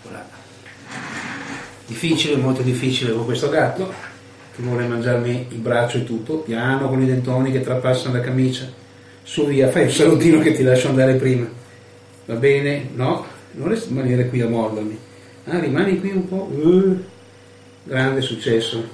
Voilà. Difficile, molto difficile con questo gatto che vuole mangiarmi il braccio e tutto, piano con i dentoni che trapassano la camicia. Su, via, fai un salutino che ti lascio andare prima. Va bene? No, non rimanere qui a mordermi. Ah, rimani qui un po'. Grande successo.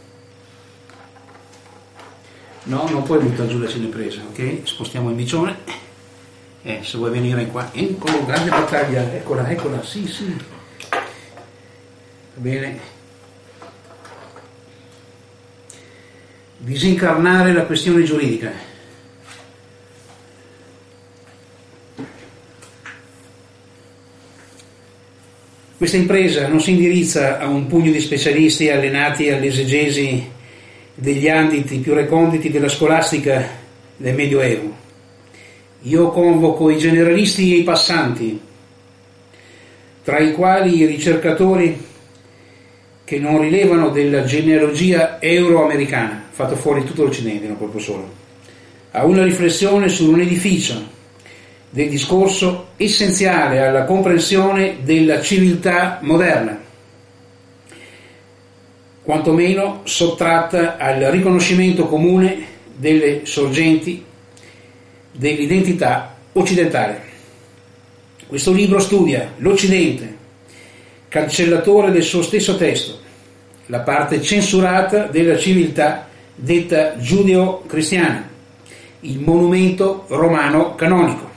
No, non puoi buttare giù la cinepresa, ok? Spostiamo il micione. Se vuoi venire qua, eccolo, grande battaglia, eccola, sì. Va bene. Disincarnare la questione giuridica. Questa impresa non si indirizza a un pugno di specialisti allenati all'esegesi degli ambiti più reconditi della scolastica del Medioevo. Io convoco i generalisti e i passanti, tra i quali i ricercatori che non rilevano della genealogia euroamericana, fatto fuori tutto l'Occidente, non proprio solo, a una riflessione su un edificio del discorso essenziale alla comprensione della civiltà moderna, quantomeno sottratta al riconoscimento comune delle sorgenti dell'identità occidentale. Questo libro studia l'Occidente, cancellatore del suo stesso testo, la parte censurata della civiltà detta giudeo-cristiana, il monumento romano canonico.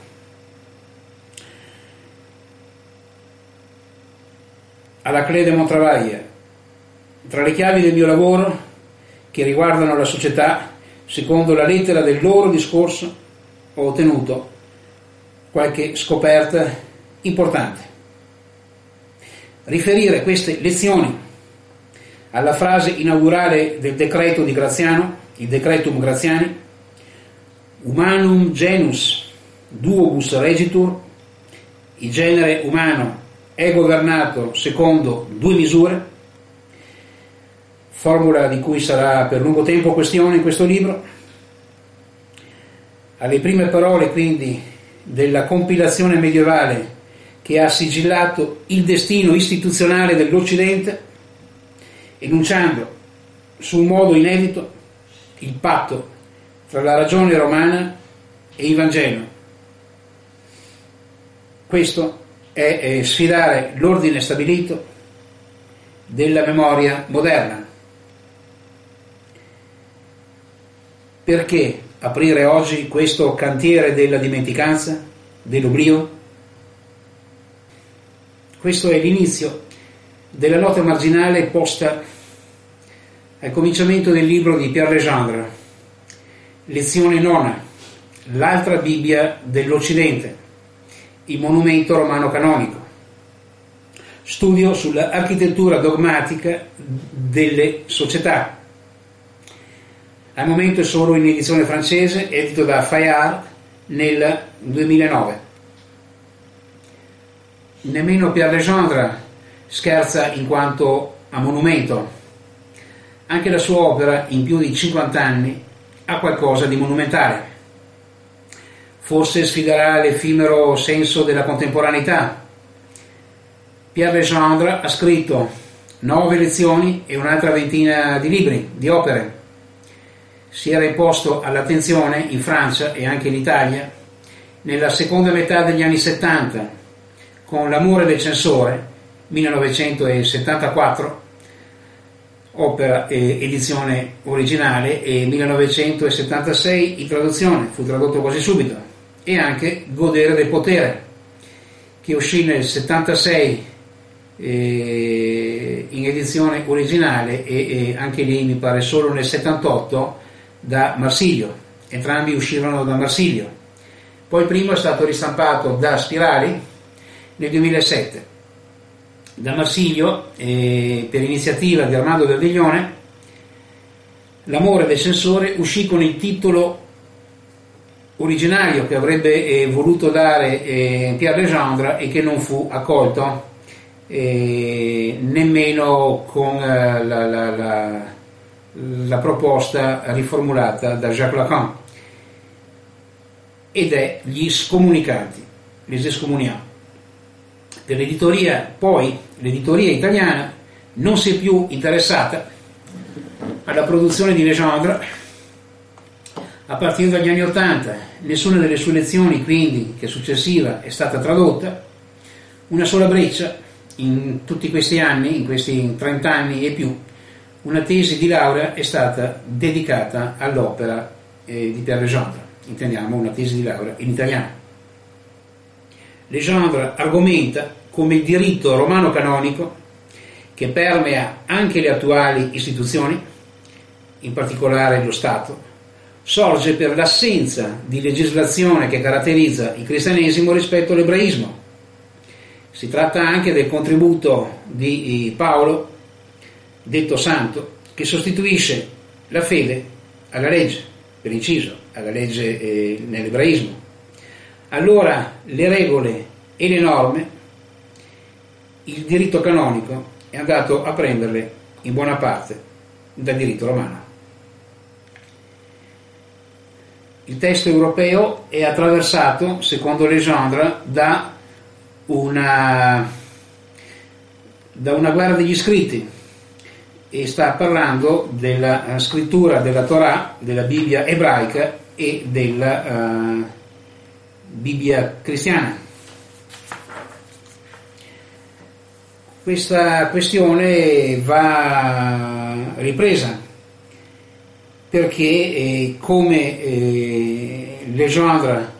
Alla Clé de Montravaglia, tra le chiavi del mio lavoro che riguardano la società, secondo la lettera del loro discorso, ho ottenuto qualche scoperta importante. Riferire queste lezioni alla frase inaugurale del decreto di Graziano, il Decretum Graziani, Humanum genus duobus regitur, il genere umano è governato secondo due misure, formula di cui sarà per lungo tempo questione in questo libro. Alle prime parole quindi della compilazione medievale che ha sigillato il destino istituzionale dell'Occidente, enunciando su un modo inedito il patto tra la ragione romana e il Vangelo. Questo è sfidare l'ordine stabilito della memoria moderna. Perché aprire oggi questo cantiere della dimenticanza, dell'oblio? Questo è l'inizio della nota marginale posta al cominciamento del libro di Pierre Legendre, lezione nona, l'altra Bibbia dell'Occidente, il monumento romano canonico, studio sull'architettura dogmatica delle società. Al momento è solo in edizione francese, edito da Fayard nel 2009. Nemmeno Pierre Legendre scherza in quanto a monumento. Anche la sua opera, in più di 50 anni, ha qualcosa di monumentale. Forse sfiderà l'effimero senso della contemporaneità. Pierre Legendre ha scritto 9 lezioni e un'altra ventina di libri, di opere. Si era imposto all'attenzione in Francia e anche in Italia nella seconda metà degli anni 70 con L'amore del censore, 1974, opera edizione originale, e 1976 in traduzione, fu tradotto quasi subito, e anche Godere del potere, che uscì nel 76 in edizione originale e anche lì mi pare solo nel 78 da Marsilio. Entrambi uscirono da Marsilio. Poi il primo è stato ristampato da Spirali nel 2007. Da Marsilio, per iniziativa di Armando Del Viglione, L'amore del censore uscì con il titolo originario che avrebbe voluto dare Pierre Legendre e che non fu accolto nemmeno con la proposta riformulata da Jacques Lacan, ed è Gli scomunicati, les excommuniants. che l'editoria italiana non si è più interessata alla produzione di Legendre a partire dagli anni '80. Nessuna delle sue lezioni, quindi, che successiva è stata tradotta. Una sola breccia in tutti questi anni, in questi 30 anni e più, una tesi di laurea è stata dedicata all'opera di Pierre Legendre. Intendiamo una tesi di laurea in italiano. Legendre argomenta come il diritto romano canonico, che permea anche le attuali istituzioni, in particolare lo Stato, sorge per l'assenza di legislazione che caratterizza il cristianesimo rispetto all'ebraismo. Si tratta anche del contributo di Paolo, detto santo, che sostituisce la fede alla legge, per inciso, alla legge nell'ebraismo. Allora le regole e le norme, il diritto canonico è andato a prenderle in buona parte dal diritto romano. Il testo europeo è attraversato, secondo Legendre, da una guerra degli scritti, e sta parlando della scrittura della Torah, della Bibbia ebraica e della Bibbia cristiana. Questa questione va ripresa perché come Legendre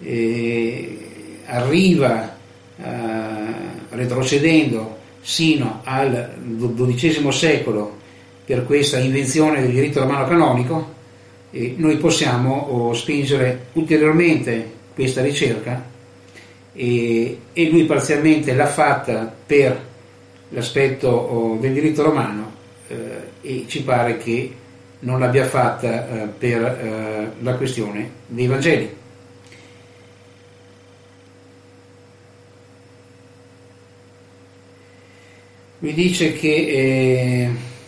arriva retrocedendo sino al XII secolo per questa invenzione del diritto romano canonico, noi possiamo spingere ulteriormente questa ricerca, e lui parzialmente l'ha fatta per l'aspetto del diritto romano, e ci pare che non l'abbia fatta per la questione dei Vangeli. Mi dice che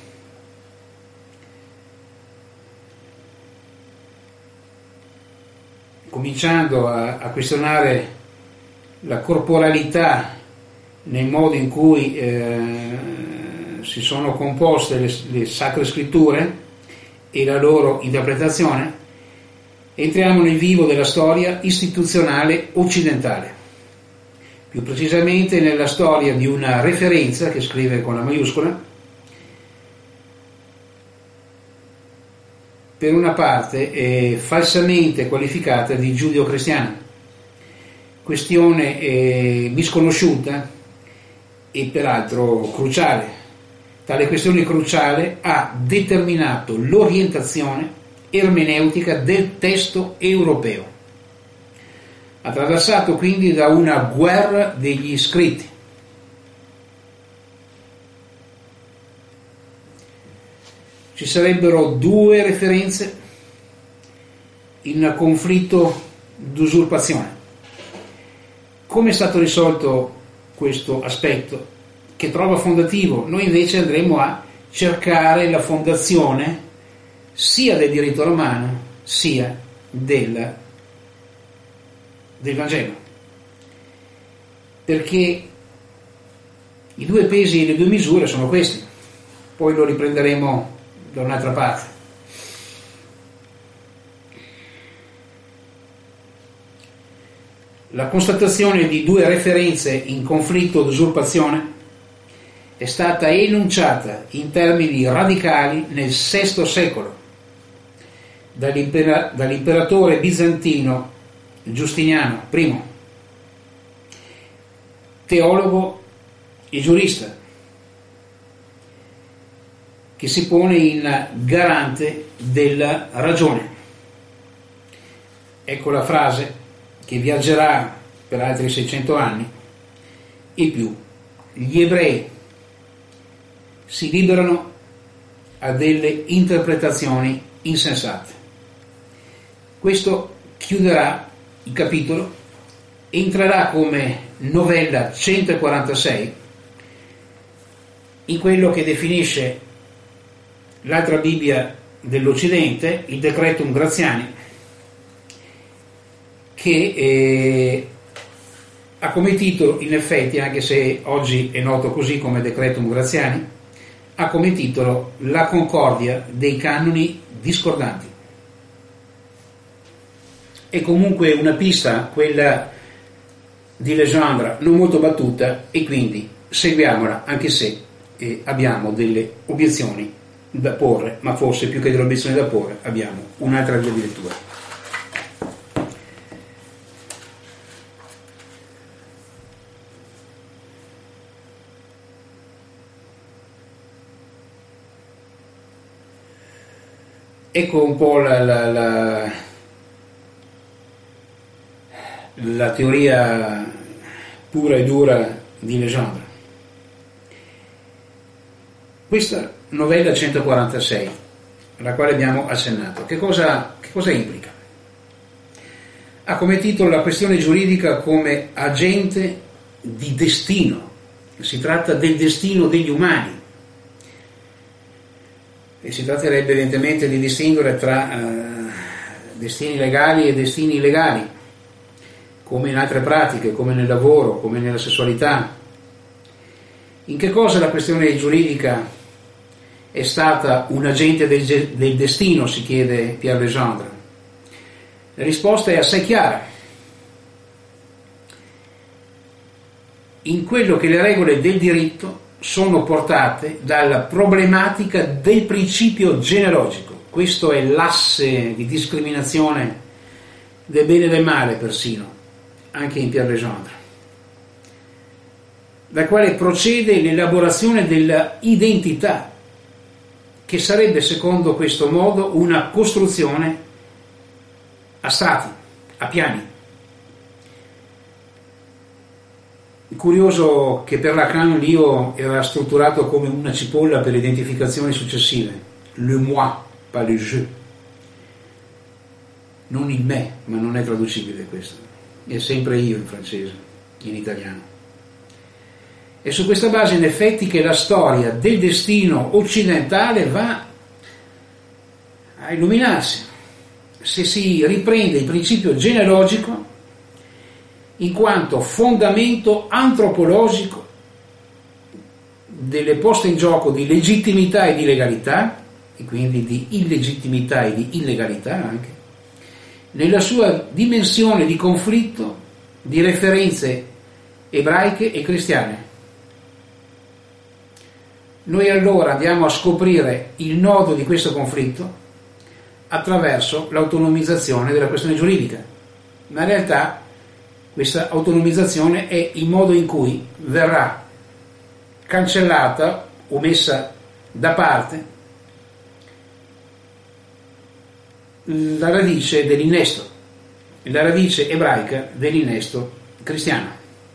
cominciando a questionare la corporalità nel modo in cui si sono composte le sacre scritture e la loro interpretazione, entriamo nel vivo della storia istituzionale occidentale, più precisamente nella storia di una referenza che scrive con la maiuscola, per una parte falsamente qualificata di giudeo-cristiana, questione misconosciuta e peraltro cruciale. Tale questione cruciale ha determinato l'orientazione ermeneutica del testo europeo, attraversato quindi da una guerra degli scritti. Ci sarebbero due referenze in conflitto d'usurpazione. Come è stato risolto questo aspetto, che trova fondativo? Noi invece andremo a cercare la fondazione sia del diritto romano sia del Vangelo, perché i due pesi e le due misure sono questi, poi lo riprenderemo da un'altra parte. La constatazione di due referenze in conflitto d'usurpazione è stata enunciata in termini radicali nel VI secolo dall'imperatore bizantino Giustiniano I, teologo e giurista, che si pone in garante della ragione. Ecco la frase che viaggerà per altri 600 anni e più: gli ebrei si liberano a delle interpretazioni insensate. Questo chiuderà il capitolo, entrerà come novella 146 in quello che definisce l'altra Bibbia dell'Occidente, il Decretum Gratiani, che ha come titolo, in effetti, anche se oggi è noto così come Decretum Graziani, ha come titolo La concordia dei canoni discordanti. È comunque una pista, quella di Legendre, non molto battuta, e quindi seguiamola, anche se abbiamo delle obiezioni da porre, ma forse più che delle obiezioni da porre abbiamo un'altra via di lettura. Ecco un po' la teoria pura e dura di Legendre. Questa novella 146, alla quale abbiamo accennato, che cosa implica? Ha come titolo la questione giuridica come agente di destino. Si tratta del destino degli umani. E si tratterebbe evidentemente di distinguere tra destini legali e destini illegali, come in altre pratiche, come nel lavoro, come nella sessualità. In che cosa la questione giuridica è stata un agente del destino, si chiede Pierre Legendre? La risposta è assai chiara. In quello che le regole del diritto sono portate dalla problematica del principio genealogico. Questo è l'asse di discriminazione del bene e del male, persino, anche in Pierre Legendre, dal quale procede l'elaborazione della identità, che sarebbe, secondo questo modo, una costruzione a strati, a piani. Curioso che per Lacan l'io era strutturato come una cipolla per le identificazioni successive, le moi, pas le je, non il me, ma non è traducibile questo, è sempre io in francese, in italiano. È su questa base in effetti che la storia del destino occidentale va a illuminarsi, se si riprende il principio genealogico in quanto fondamento antropologico delle poste in gioco di legittimità e di legalità, e quindi di illegittimità e di illegalità anche, nella sua dimensione di conflitto di referenze ebraiche e cristiane. Noi allora andiamo a scoprire il nodo di questo conflitto attraverso l'autonomizzazione della questione giuridica, ma in realtà questa autonomizzazione è il modo in cui verrà cancellata o messa da parte la radice dell'innesto, la radice ebraica dell'innesto cristiano.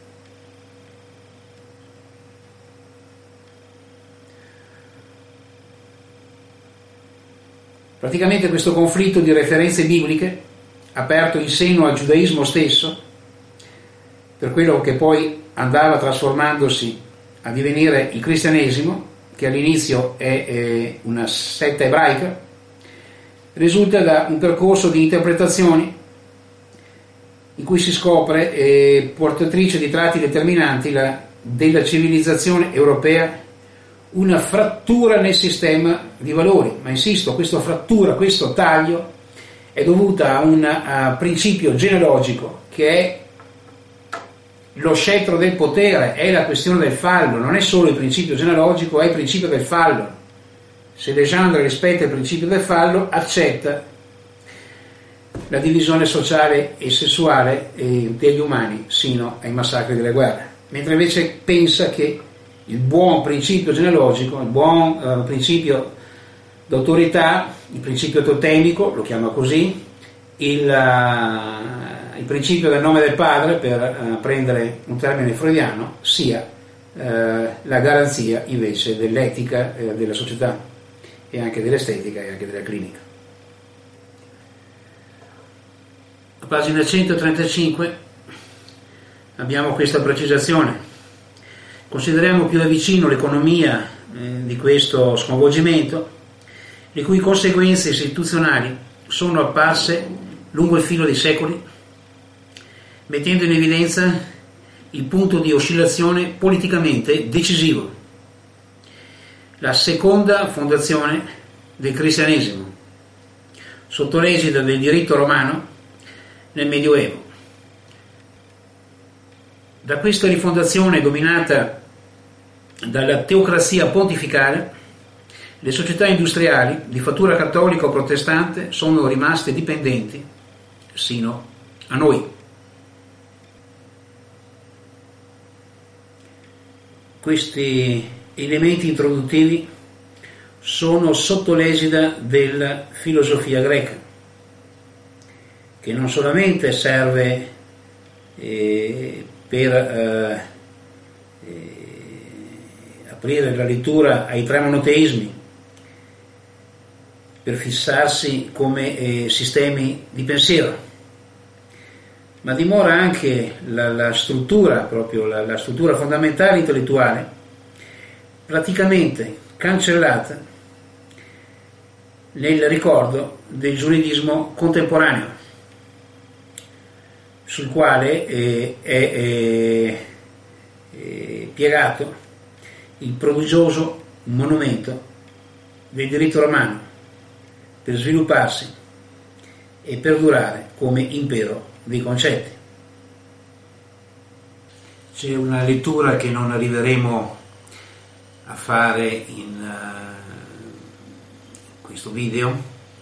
Praticamente questo conflitto di referenze bibliche, aperto in seno al giudaismo stesso, per quello che poi andava trasformandosi a divenire il cristianesimo, che all'inizio è una setta ebraica, risulta da un percorso di interpretazioni in cui si scopre portatrice di tratti determinanti della civilizzazione europea una frattura nel sistema di valori. Ma insisto, questa frattura, questo taglio è dovuta a un principio genealogico che è lo scettro del potere, è la questione del fallo, non è solo il principio genealogico, è il principio del fallo. Se Legendre rispetta il principio del fallo, accetta la divisione sociale e sessuale degli umani sino ai massacri delle guerre, mentre invece pensa che il buon principio genealogico, il buon principio d'autorità, il principio totemico, lo chiama così, il principio del nome del padre, per prendere un termine freudiano, sia la garanzia invece dell'etica della società e anche dell'estetica e anche della clinica. A pagina 135 abbiamo questa precisazione. Consideriamo più da vicino l'economia di questo sconvolgimento, le cui conseguenze istituzionali sono apparse lungo il filo dei secoli, mettendo in evidenza il punto di oscillazione politicamente decisivo, la seconda fondazione del cristianesimo, sotto l'egida del diritto romano nel Medioevo. Da questa rifondazione dominata dalla teocrazia pontificale, le società industriali di fattura cattolica o protestante sono rimaste dipendenti sino a noi. Questi elementi introduttivi sono sotto l'egida della filosofia greca, che non solamente serve per aprire la lettura ai tre monoteismi, per fissarsi come sistemi di pensiero, ma dimora anche la struttura, proprio la struttura fondamentale intellettuale, praticamente cancellata nel ricordo del giuridismo contemporaneo, sul quale è piegato il prodigioso monumento del diritto romano per svilupparsi e perdurare come impero dei concetti. C'è una lettura che non arriveremo a fare in questo video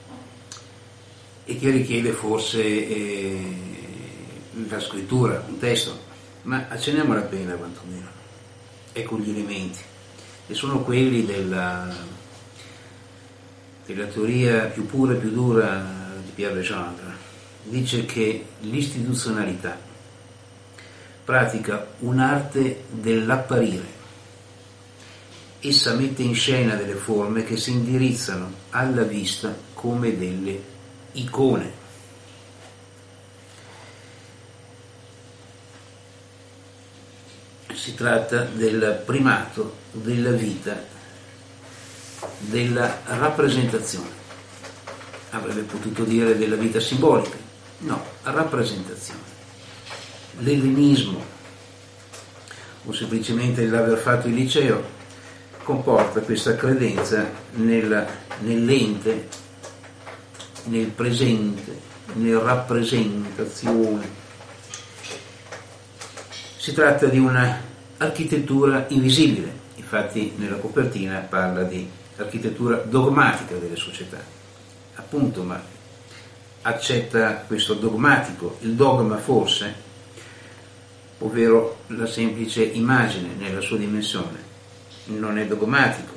e che richiede forse la scrittura, un testo, ma accenniamo la pena quantomeno. Ecco gli elementi, e sono quelli della teoria più pura e più dura di Pierre Legendre. Dice che l'istituzionalità pratica un'arte dell'apparire. Essa mette in scena delle forme che si indirizzano alla vista come delle icone. Si tratta del primato della vita, della rappresentazione. Avrebbe potuto dire della vita simbolica. No, rappresentazione. L'ellenismo, o semplicemente l'aver fatto il liceo, comporta questa credenza nell'ente, nel presente, nella rappresentazione. Si tratta di una architettura invisibile, infatti nella copertina parla di architettura dogmatica delle società, appunto, ma accetta questo dogmatico, il dogma forse, ovvero la semplice immagine nella sua dimensione, non è dogmatico.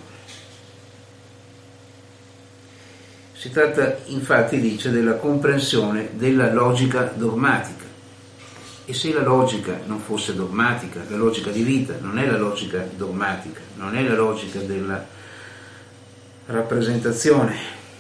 Si tratta infatti, dice, della comprensione della logica dogmatica. E se la logica non fosse dogmatica, la logica di vita non è la logica dogmatica, non è la logica della rappresentazione.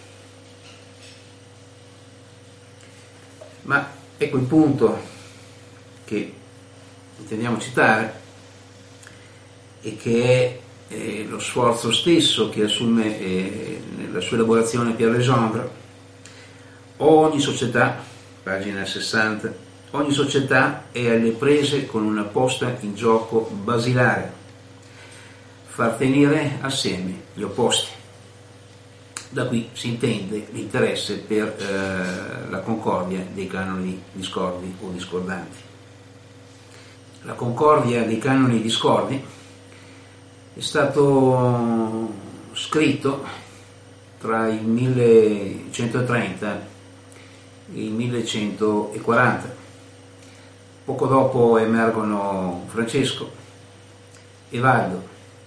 Ma ecco il punto che intendiamo citare e che è lo sforzo stesso che assume nella sua elaborazione Pierre Legendre. Ogni società, pagina 60, ogni società è alle prese con una posta in gioco basilare: far tenere assieme gli opposti. Da qui si intende l'interesse per la concordia dei canoni discordi o discordanti. La concordia dei canoni discordi è stato scritto tra il 1130 e il 1140. Poco dopo emergono Francesco e Valdo,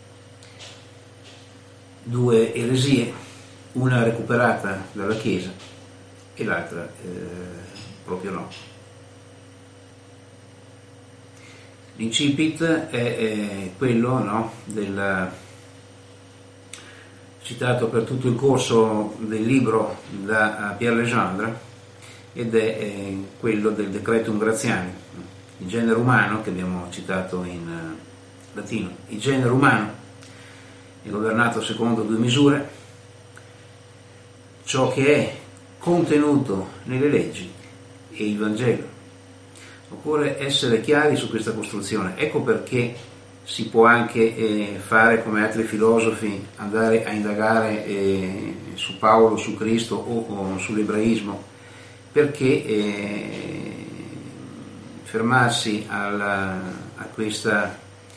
due eresie, una recuperata dalla Chiesa e l'altra proprio no. L'incipit è quello, no, citato per tutto il corso del libro da Pierre Legendre, ed è quello del Decretum Gratiani. Il genere umano, che abbiamo citato in latino, il genere umano è governato secondo due misure: ciò che è contenuto nelle leggi e il Vangelo. Occorre essere chiari su questa costruzione. Ecco perché si può anche fare come altri filosofi, andare a indagare su Paolo, su Cristo o sull'ebraismo, perché fermarsi a questa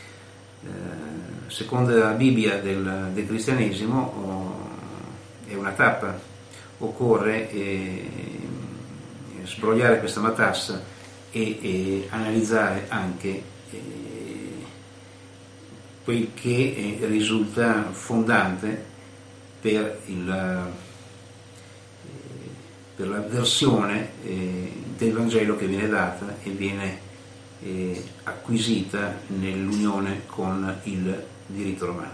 seconda Bibbia del cristianesimo è una tappa. Occorre sbrogliare questa matassa e analizzare anche quel che risulta fondante per la versione del Vangelo che viene data e viene acquisita nell'unione con il diritto romano.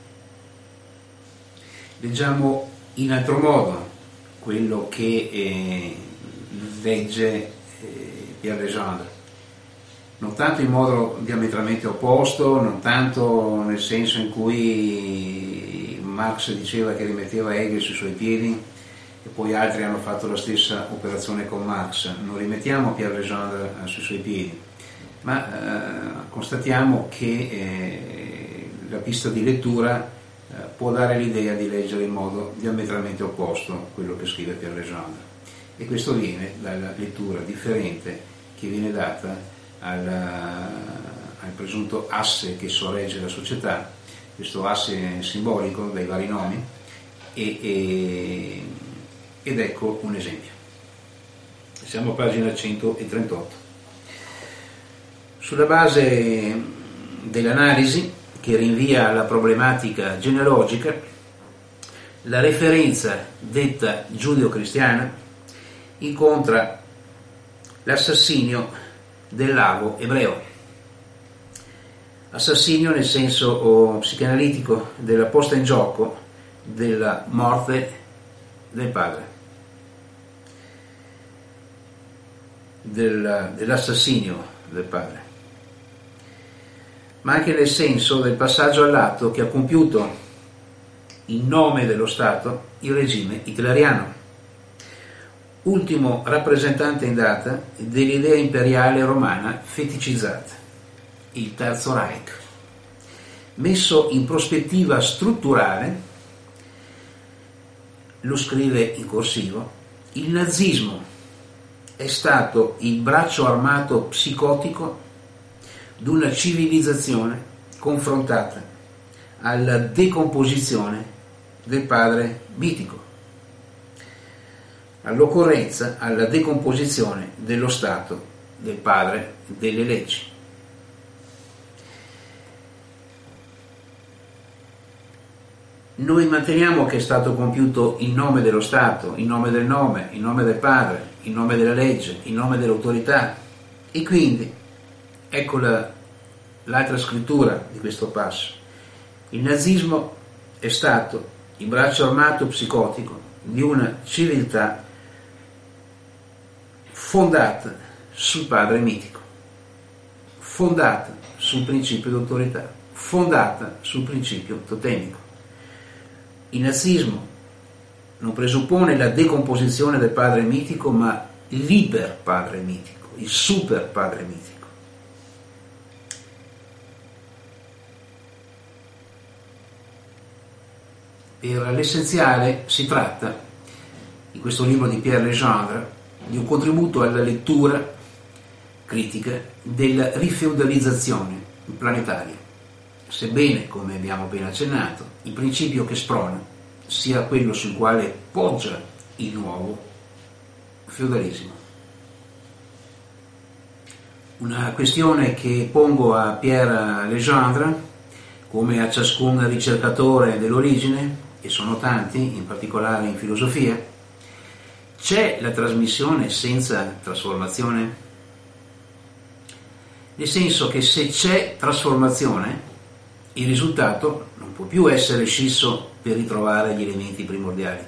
Leggiamo in altro modo quello che legge Pierre Legendre, non tanto in modo diametralmente opposto, non tanto nel senso in cui Marx diceva che rimetteva Hegel sui suoi piedi e poi altri hanno fatto la stessa operazione con Marx. Non rimettiamo Pierre Legendre sui suoi piedi, ma constatiamo che la pista di lettura può dare l'idea di leggere in modo diametralmente opposto quello che scrive Pierre Legendre, e questo viene dalla lettura differente che viene data al presunto asse che sorregge la società, questo asse simbolico dai vari nomi, ed ecco un esempio. Siamo a pagina 138. Sulla base dell'analisi che rinvia alla problematica genealogica, la referenza detta giudeo-cristiana incontra l'assassinio dell'ago ebreo. Assassinio nel senso psicanalitico della posta in gioco della morte del padre, dell'assassinio del padre, ma anche nel senso del passaggio all'atto che ha compiuto in nome dello Stato il regime hitleriano, ultimo rappresentante in data dell'idea imperiale romana feticizzata, il Terzo Reich. Messo in prospettiva strutturale, lo scrive in corsivo, il nazismo è stato il braccio armato psicotico di una civilizzazione confrontata alla decomposizione del padre mitico, all'occorrenza, alla decomposizione dello Stato, del padre delle leggi. Noi manteniamo che è stato compiuto in nome dello Stato, in nome del nome, in nome del padre, in nome della legge, in nome dell'autorità, e quindi ecco l'altra scrittura di questo passo. Il nazismo è stato il braccio armato psicotico di una civiltà fondata sul padre mitico, fondata sul principio d'autorità, fondata sul principio totemico. Il nazismo non presuppone la decomposizione del padre mitico, ma l'iper padre mitico, il super padre mitico. Per l'essenziale si tratta, in questo libro di Pierre Legendre, di un contributo alla lettura critica della rifeudalizzazione planetaria, sebbene, come abbiamo appena accennato, il principio che sprona sia quello sul quale poggia il nuovo feudalismo. Una questione che pongo a Pierre Legendre, come a ciascun ricercatore dell'origine, e sono tanti, in particolare in filosofia: c'è la trasmissione senza trasformazione? Nel senso che se c'è trasformazione, il risultato non può più essere scisso per ritrovare gli elementi primordiali.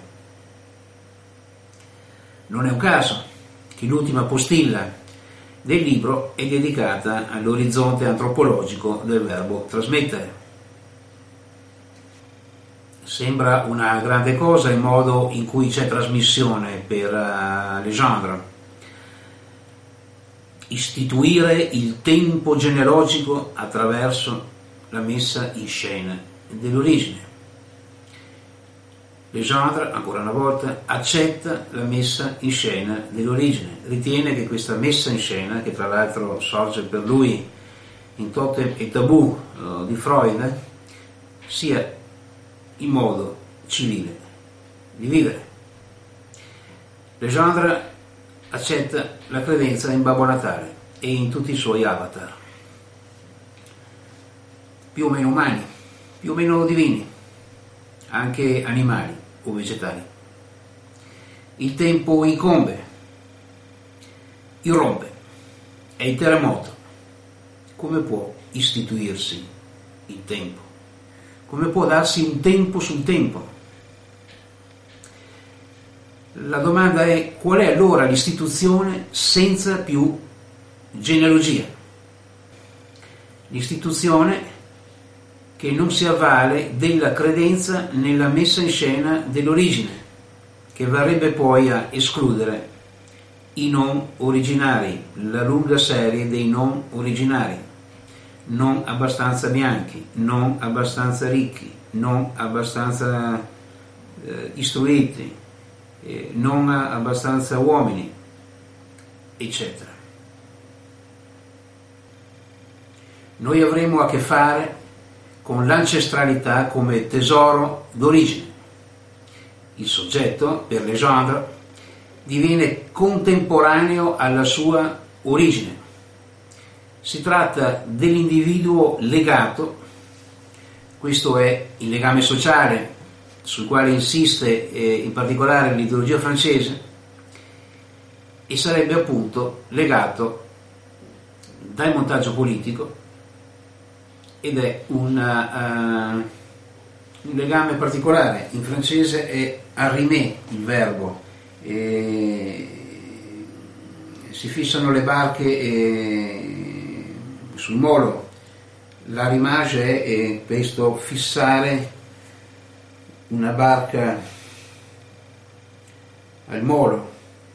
Non è un caso che l'ultima postilla del libro è dedicata all'orizzonte antropologico del verbo trasmettere. Sembra una grande cosa il modo in cui c'è trasmissione per Legendre. istituire il tempo genealogico attraverso la messa in scena dell'origine. Legendre, ancora una volta, accetta la messa in scena dell'origine, ritiene che questa messa in scena, che tra l'altro sorge per lui in Totem e Tabù di Freud, sia il modo civile di vivere. Legendre accetta la credenza in Babbo Natale e in tutti i suoi avatar, più o meno umani, più o meno divini, anche animali o vegetali. Il tempo incombe, irrompe, è il terremoto. Come può istituirsi il tempo? Come può darsi un tempo sul tempo? La domanda è: qual è allora l'istituzione senza più genealogia? L'istituzione che non si avvale della credenza nella messa in scena dell'origine, che varrebbe poi a escludere i non originari, la lunga serie dei non originari, non abbastanza bianchi, non abbastanza ricchi, non abbastanza istruiti, non abbastanza uomini, eccetera. Noi avremo a che fare con l'ancestralità come tesoro d'origine. Il soggetto, per Legendre, diviene contemporaneo alla sua origine. Si tratta dell'individuo legato, questo è il legame sociale sul quale insiste in particolare l'ideologia francese, e sarebbe appunto legato dal montaggio politico, ed è un legame particolare. In francese è arrimer il verbo, si fissano le barche sul molo. L'arrimage è questo fissare una barca al molo.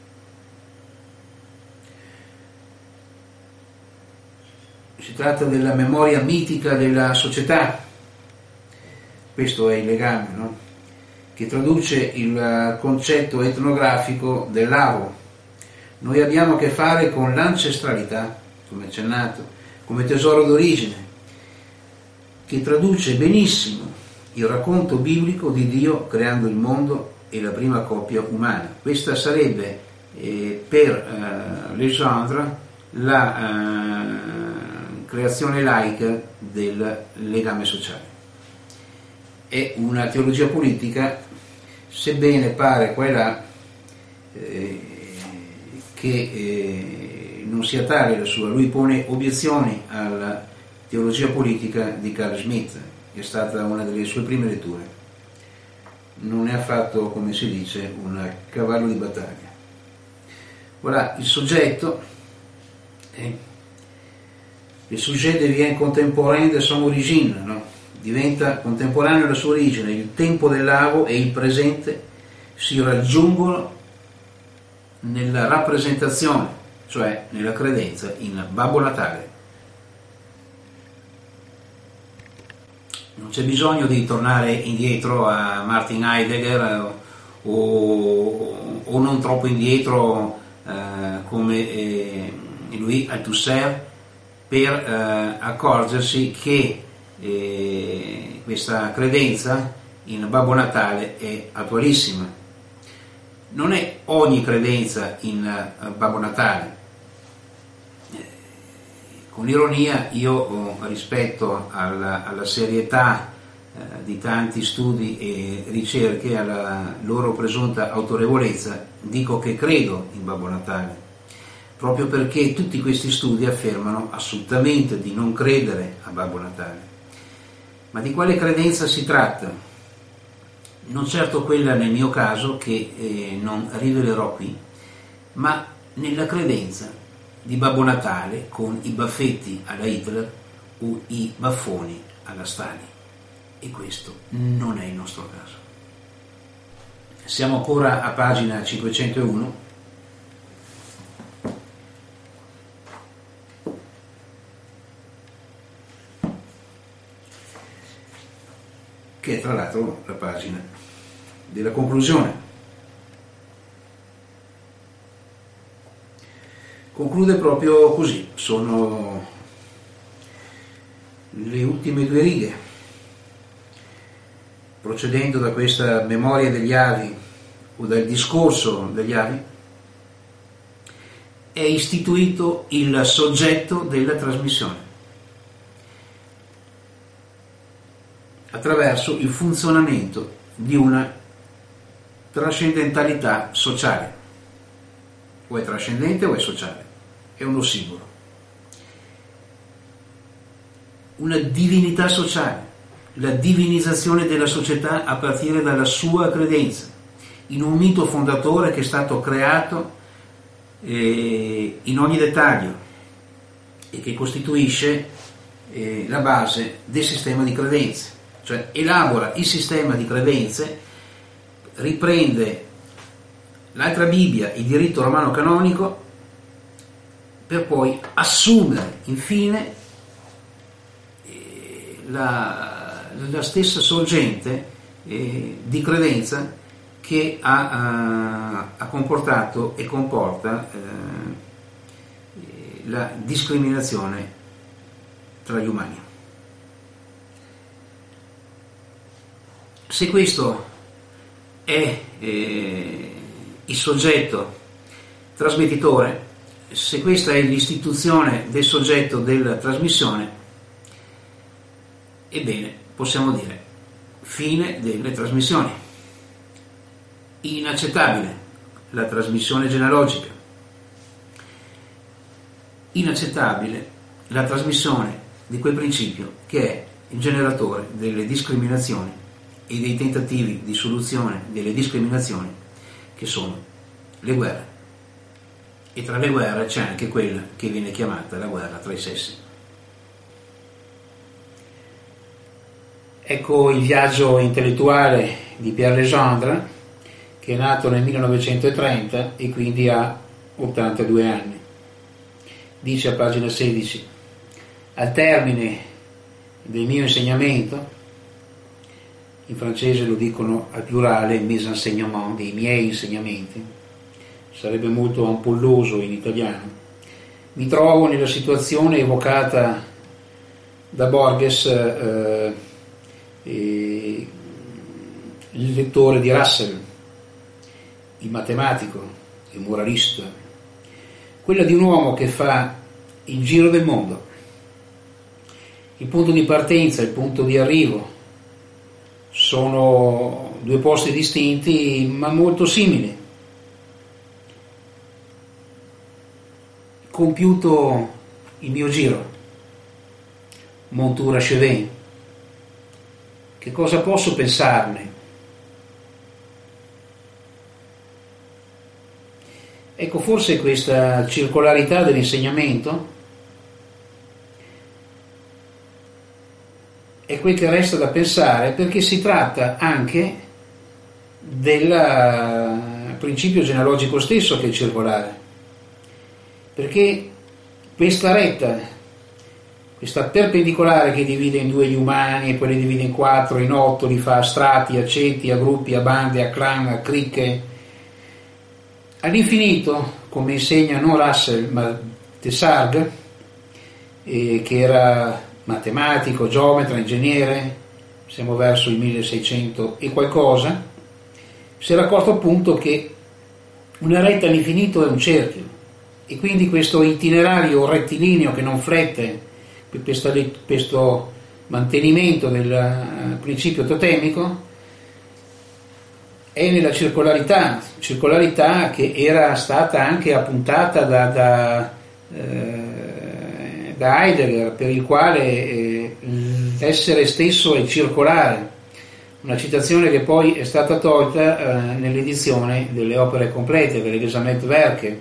Si tratta della memoria mitica della società, questo è il legame, no? Che traduce il concetto etnografico dell'avo. Noi abbiamo a che fare con l'ancestralità, come accennato, come tesoro d'origine, che traduce benissimo il racconto biblico di Dio creando il mondo e la prima coppia umana. Questa sarebbe per Legendre la creazione laica del legame sociale. È una teologia politica, sebbene pare quella che non sia tale la sua. Lui pone obiezioni alla teologia politica di Carl Schmitt, che è stata una delle sue prime letture. Non ne ha fatto, come si dice, un cavallo di battaglia. Ora, il soggetto le sujet devient contemporain de son origine, no? Diventa contemporaneo alla sua origine. Il tempo dell'avo e il presente si raggiungono nella rappresentazione, cioè nella credenza in Babbo Natale. Non c'è bisogno di tornare indietro a Martin Heidegger o non troppo indietro come Louis Althusser per accorgersi che questa credenza in Babbo Natale è attualissima. Non è ogni credenza in Babbo Natale. Con ironia, io rispetto alla serietà di tanti studi e ricerche, alla loro presunta autorevolezza, dico che credo in Babbo Natale, proprio perché tutti questi studi affermano assolutamente di non credere a Babbo Natale. Ma di quale credenza si tratta? Non certo quella nel mio caso, che non rivelerò qui, ma nella credenza di Babbo Natale con i baffetti alla Hitler o i baffoni alla Stalin. E questo non è il nostro caso. Siamo ancora a pagina 501. che è tra l'altro la pagina della conclusione. Conclude proprio così, sono le ultime 2 righe, procedendo da questa memoria degli avi o dal discorso degli avi. È istituito il soggetto della trasmissione attraverso il funzionamento di una trascendentalità sociale. O è trascendente o è sociale, è uno ossimoro. Una divinità sociale, la divinizzazione della società a partire dalla sua credenza, in un mito fondatore che è stato creato in ogni dettaglio e che costituisce la base del sistema di credenze, cioè elabora il sistema di credenze, riprende l'altra Bibbia, il diritto romano canonico, per poi assumere infine la stessa sorgente di credenza che ha comportato e comporta la discriminazione tra gli umani. Se questo è il soggetto trasmettitore, se questa è l'istituzione del soggetto della trasmissione, ebbene possiamo dire fine delle trasmissioni. Inaccettabile la trasmissione genealogica, inaccettabile la trasmissione di quel principio che è il generatore delle discriminazioni e dei tentativi di soluzione delle discriminazioni, che sono le guerre. E tra le guerre c'è anche quella che viene chiamata la guerra tra i sessi. Ecco il viaggio intellettuale di Pierre Legendre, che è nato nel 1930 e quindi ha 82 anni. Dice a pagina 16: al termine del mio insegnamento, in francese lo dicono al plurale, mes enseignements, dei miei insegnamenti, sarebbe molto ampolloso in italiano, mi trovo nella situazione evocata da Borges, il lettore di Russell, il matematico, il moralista, quella di un uomo che fa il giro del mondo. Il punto di partenza e il punto di arrivo sono 2 posti distinti ma molto simili. Compiuto il mio giro, montura Chevin, che cosa posso pensarne? Ecco, forse questa circolarità dell'insegnamento è quel che resta da pensare, perché si tratta anche del principio genealogico stesso che è circolare, perché questa retta, questa perpendicolare che divide in 2 gli umani e poi li divide in 4, in 8, li fa a strati, a ceti, a gruppi, a bande, a clan, a cricche, all'infinito, come insegna non Russell ma Tessargues, che era matematico, geometra, ingegnere, siamo verso il 1600 e qualcosa, si era accorto appunto che una retta all'infinito è un cerchio, e quindi questo itinerario rettilineo che non flette, questo mantenimento del principio totemico, è nella circolarità che era stata anche appuntata da Heidegger, per il quale l'essere stesso è circolare, una citazione che poi è stata tolta nell'edizione delle opere complete, delle Gesamtwerke.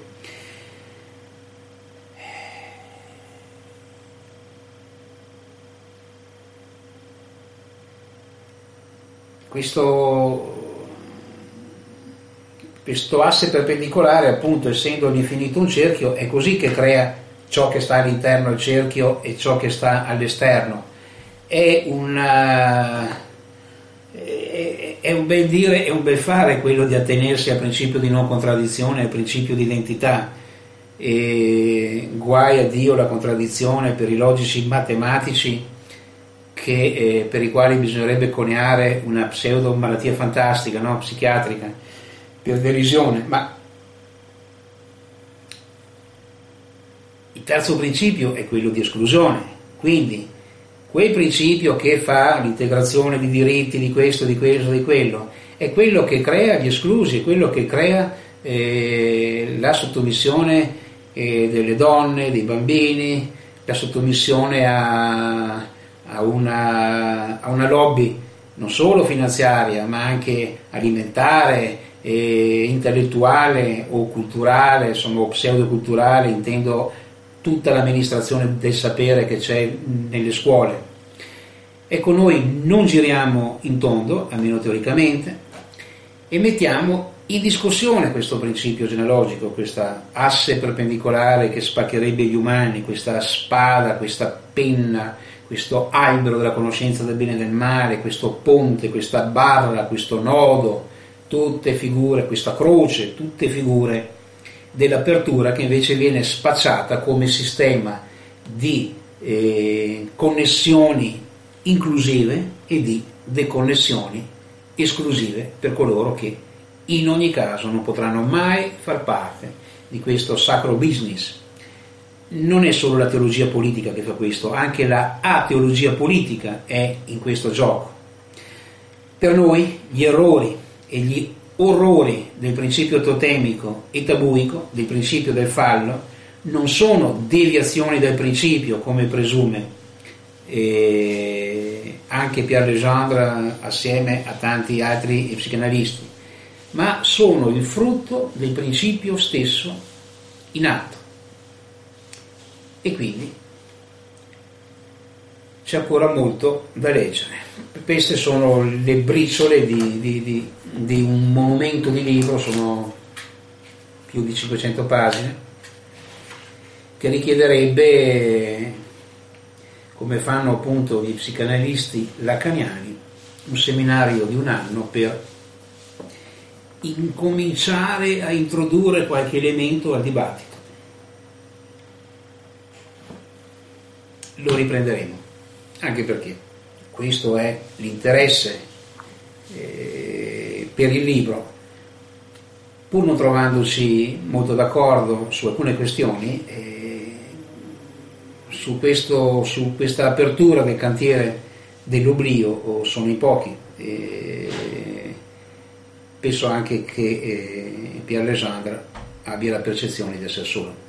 Questo asse perpendicolare, appunto, essendo l'infinito un cerchio, è così che crea ciò che sta all'interno del cerchio e ciò che sta all'esterno. È È un bel dire, è un bel fare quello di attenersi al principio di non contraddizione, al principio di identità, e guai a Dio la contraddizione per i logici matematici per i quali bisognerebbe coniare una pseudo malattia fantastica, no? Psichiatrica, per derisione. Ma il terzo principio è quello di esclusione, quindi quel principio che fa l'integrazione di diritti, di questo, di quello, è quello che crea gli esclusi, è quello che crea la sottomissione delle donne, dei bambini, la sottomissione a una lobby non solo finanziaria ma anche alimentare, intellettuale o culturale, insomma, o pseudoculturale, intendo tutta l'amministrazione del sapere che c'è nelle scuole. Ecco, noi non giriamo in tondo, almeno teoricamente, e mettiamo in discussione questo principio genealogico, questa asse perpendicolare che spaccherebbe gli umani, questa spada, questa penna, questo albero della conoscenza del bene e del male, questo ponte, questa barra, questo nodo, tutte figure, questa croce, tutte figure dell'apertura che invece viene spacciata come sistema di connessioni inclusive e di deconnessioni esclusive per coloro che in ogni caso non potranno mai far parte di questo sacro business. Non è solo la teologia politica che fa questo, anche la ateologia politica è in questo gioco. Per noi gli errori e gli orrori del principio totemico e tabuico, del principio del fallo, non sono deviazioni dal principio, come presume anche Pierre Legendre assieme a tanti altri psicanalisti, ma sono il frutto del principio stesso in atto. E quindi c'è ancora molto da leggere. Queste sono le briciole di un monumento di libro, sono più di 500 pagine, che richiederebbe, come fanno appunto gli psicanalisti lacaniani, un seminario di un anno per incominciare a introdurre qualche elemento al dibattito. Lo riprenderemo, anche perché questo è l'interesse per il libro. Pur non trovandoci molto d'accordo su alcune questioni, su questa apertura del cantiere dell'oblio sono in pochi. Penso anche che Pierre Legendre abbia la percezione di essere solo.